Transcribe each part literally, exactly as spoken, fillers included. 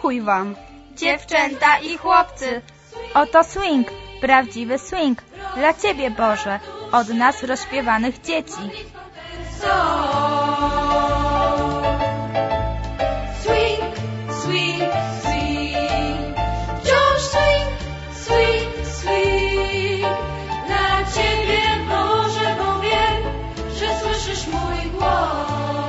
Pokój wam, dziewczęta i chłopcy. Oto swing, prawdziwy swing, dla Ciebie, Boże, od nas rozśpiewanych dzieci. Swing, swing, swing, wciąż swing, swing, swing, dla Ciebie, Boże, bo wiem, że słyszysz mój głos.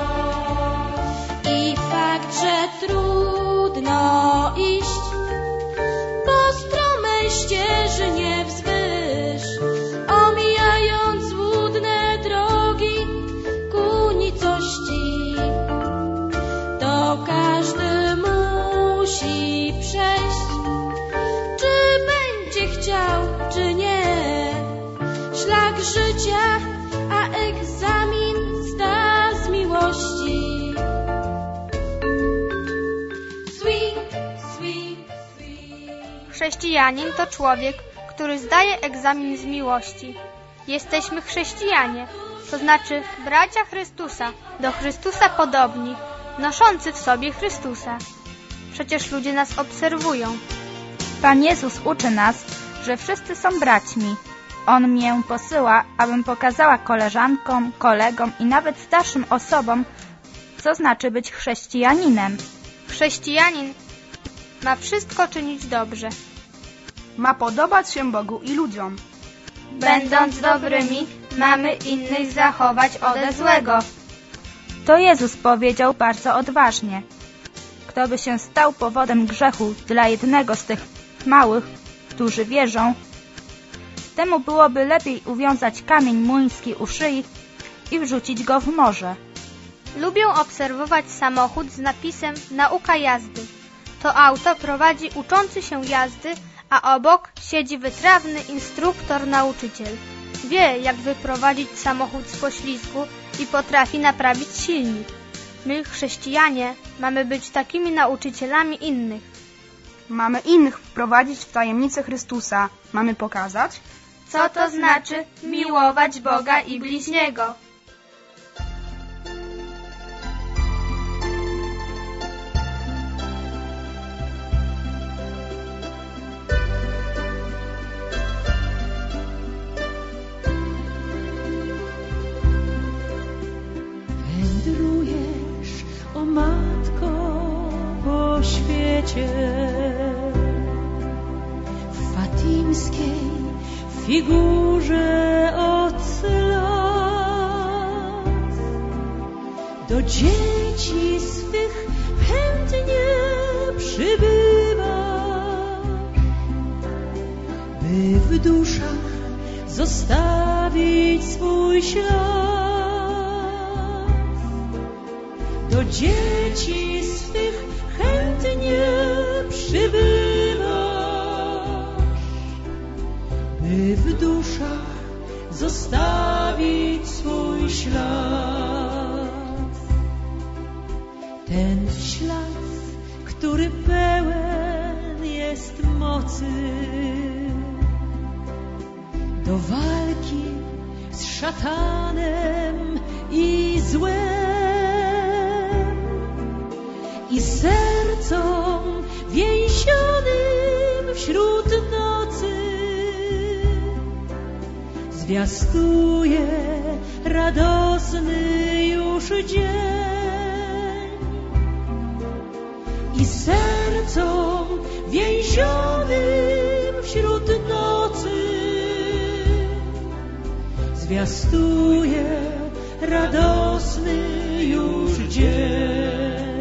I fakt, że trudno iść po stromej ścieżynie wzwyż, omijając złudne drogi ku nicości, to każdy musi przejść, czy będzie chciał, czy nie, szlak życia, a egzamin zda z miłości. Chrześcijanin to człowiek, który zdaje egzamin z miłości. Jesteśmy chrześcijanie, to znaczy bracia Chrystusa, do Chrystusa podobni, noszący w sobie Chrystusa. Przecież ludzie nas obserwują. Pan Jezus uczy nas, że wszyscy są braćmi. On mnie posyła, abym pokazała koleżankom, kolegom i nawet starszym osobom, co znaczy być chrześcijaninem. Chrześcijanin ma wszystko czynić dobrze. Ma podobać się Bogu i ludziom. Będąc dobrymi, mamy innych zachować ode złego. To Jezus powiedział bardzo odważnie. Kto by się stał powodem grzechu dla jednego z tych małych, którzy wierzą, temu byłoby lepiej uwiązać kamień młyński u szyi i wrzucić go w morze. Lubię obserwować samochód z napisem nauka jazdy. To auto prowadzi uczący się jazdy, a obok siedzi wytrawny instruktor, nauczyciel. Wie, jak wyprowadzić samochód z poślizgu i potrafi naprawić silnik. My, chrześcijanie, mamy być takimi nauczycielami innych. Mamy innych wprowadzić w tajemnicę Chrystusa. Mamy pokazać, co to znaczy miłować Boga i bliźniego. Wędrujesz, o Matko, po świecie, w fatimskiej figurze oclat. Do dzieci swych chętnie przybywasz, by w duszach zostawić swój ślad. Do dzieci swych chętnie przybywasz, by w duszach zostawić swój ślad. Ten ślad, który pełen jest mocy do walki z szatanem i złem, i sercom więzionym wśród nocy zwiastuje radosny już dzień. I sercom więzionym wśród nocy zwiastuje radosny już dzień.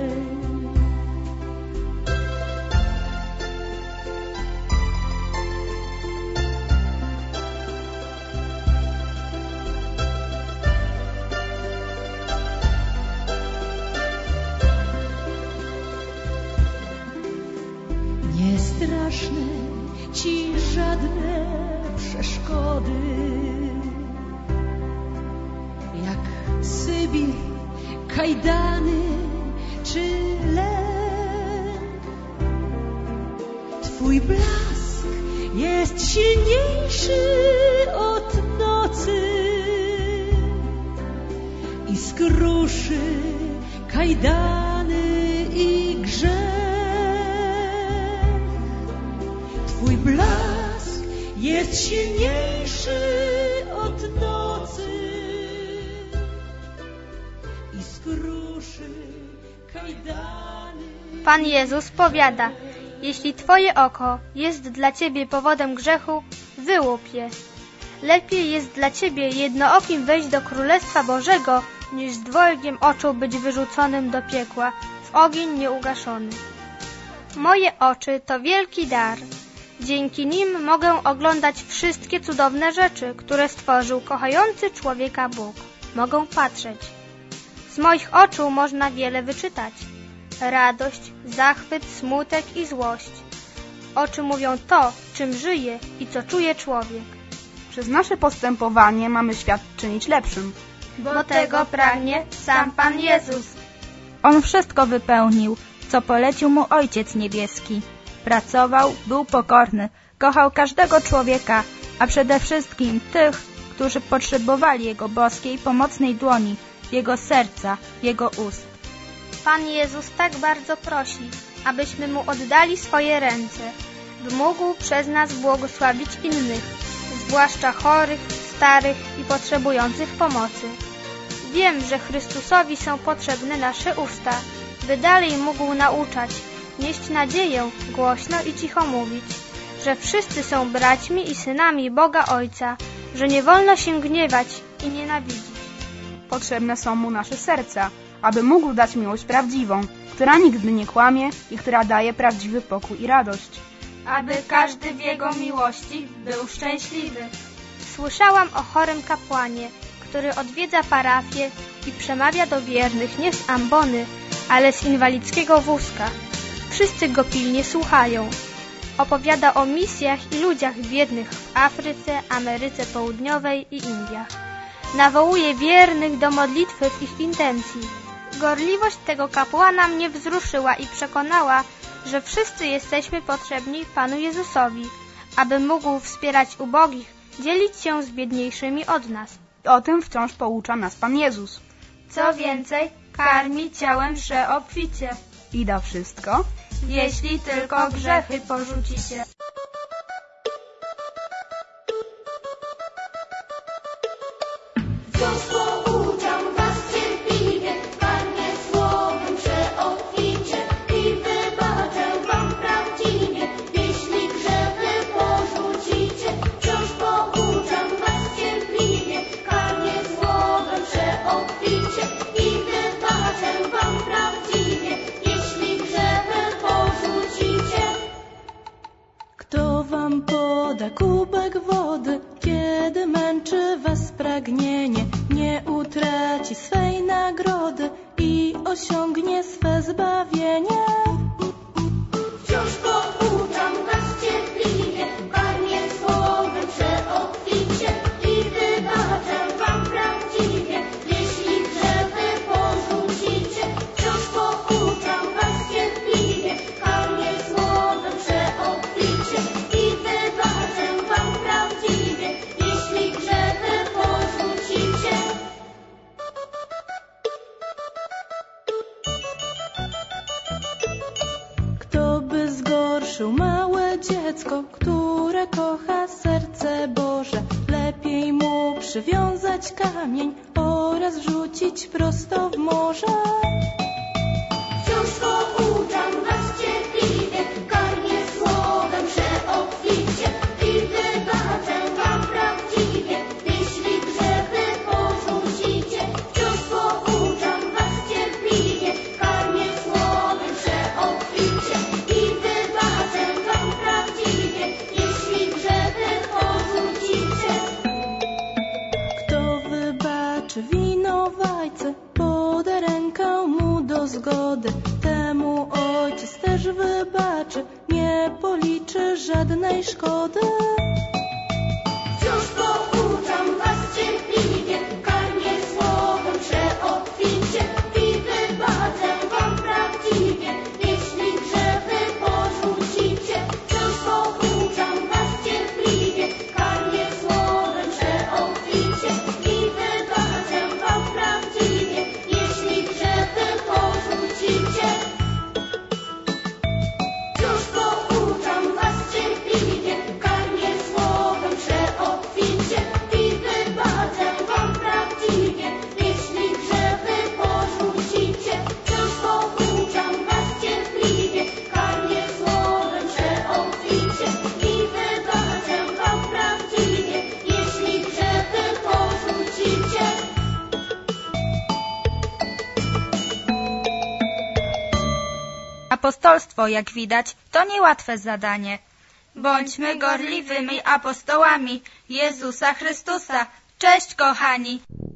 Nie straszne ci żadne przeszkody, jak Sybir, kajdany czy lęk. Twój blask jest silniejszy od nocy i skruszy kajdany i grzech. jest silniejszy od nocy i skruszy kajdany. Pan Jezus powiada: jeśli twoje oko jest dla ciebie powodem grzechu, wyłup je. Lepiej jest dla ciebie jednookim wejść do Królestwa Bożego, niż z dwojgiem oczu być wyrzuconym do piekła, w ogień nieugaszony. Moje oczy to wielki dar. Dzięki nim mogę oglądać wszystkie cudowne rzeczy, które stworzył kochający człowieka Bóg. Mogę patrzeć. Z moich oczu można wiele wyczytać. Radość, zachwyt, smutek i złość. Oczy mówią to, czym żyje i co czuje człowiek. Przez nasze postępowanie mamy świat czynić lepszym. Bo tego pragnie sam Pan Jezus. On wszystko wypełnił, co polecił mu Ojciec Niebieski. Pracował, był pokorny, kochał każdego człowieka, a przede wszystkim tych, którzy potrzebowali Jego boskiej, pomocnej dłoni, Jego serca, Jego ust. Pan Jezus tak bardzo prosi, abyśmy Mu oddali swoje ręce, by mógł przez nas błogosławić innych, zwłaszcza chorych, starych i potrzebujących pomocy. Wiem, że Chrystusowi są potrzebne nasze usta, by dalej mógł nauczać, nieść nadzieję, głośno i cicho mówić, że wszyscy są braćmi i synami Boga Ojca, że nie wolno się gniewać i nienawidzić. Potrzebne są mu nasze serca, aby mógł dać miłość prawdziwą, która nigdy nie kłamie i która daje prawdziwy pokój i radość. Aby każdy w Jego miłości był szczęśliwy. Słyszałam o chorym kapłanie, który odwiedza parafię i przemawia do wiernych nie z ambony, ale z inwalidzkiego wózka. Wszyscy go pilnie słuchają. Opowiada o misjach i ludziach biednych w Afryce, Ameryce Południowej i Indiach. Nawołuje wiernych do modlitwy w ich intencji. Gorliwość tego kapłana mnie wzruszyła i przekonała, że wszyscy jesteśmy potrzebni Panu Jezusowi, aby mógł wspierać ubogich, dzielić się z biedniejszymi od nas. O tym wciąż poucza nas Pan Jezus. Co więcej, karmi ciałem przeobficie. I da wszystko, jeśli tylko grzechy porzucicie. Wciąż pouczam was cierpliwie, karmię słowem przeobficie i wybaczę wam prawdziwie, jeśli grzechy porzucicie. Wciąż pouczam was cierpliwie, karmię słowem przeobficie i wybaczę wam prawdziwie, jeśli grzechy porzucicie. Kto wam poda kubek wody, kiedy męczy was pragnienie, nie utraci swej nagrody i osiągnie swe zbawienie? Wciąż pouczam was cierpliwie, karmię słowem przeobficie i wybaczę wam prawdziwie, jeśli grzechy porzucicie. Wciąż pouczam was cierpliwie, karmię słowem przeobficie i wybaczę wam prawdziwie, jeśli grzechy porzucicie. Kto by zgorszył małe dziecko, które kocha serce Boże, lepiej mu przywiązać kamień oraz rzucić prosto w morze. Wciąż pouczam was cierpliwie, karmię słowem przeobficie i wybaczę wam prawdziwie, jeśli grzechy porzucicie. Wciąż pouczam was cierpliwie, karmię słowem przeobficie i wybaczę wam prawdziwie, jeśli grzechy porzucicie. Kto wybaczy winowajcy, poda rękę mu do zgody, temu Ojciec też wybaczy, nie policzy żadnej szkody. Wciąż pouczam was cierpliwie, karmię słowem przeobficie i wybaczę wam prawdziwie, jeśli grzechy porzucicie. Wciąż pouczam was cierpliwie, karmię słowem przeobficie i wybaczę wam prawdziwie, jeśli grzechy porzucicie. Wciąż pouczam was cierpliwie, karmię apostolstwo, jak widać, to niełatwe zadanie. Bądźmy gorliwymi apostołami Jezusa Chrystusa. Cześć, kochani!